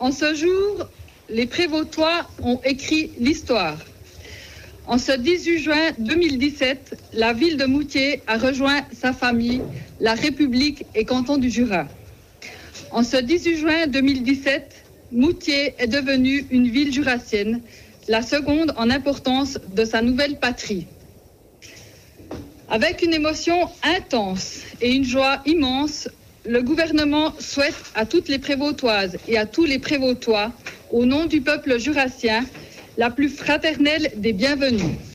En ce jour, les Prévôtois ont écrit l'histoire. En ce 18 juin 2017, la ville de Moutier a rejoint sa famille, la République et canton du Jura. En ce 18 juin 2017, Moutier est devenue une ville jurassienne, la seconde en importance de sa nouvelle patrie. Avec une émotion intense et une joie immense, le gouvernement souhaite à toutes les Prévôtoises et à tous les Prévôtois, au nom du peuple jurassien, la plus fraternelle des bienvenues.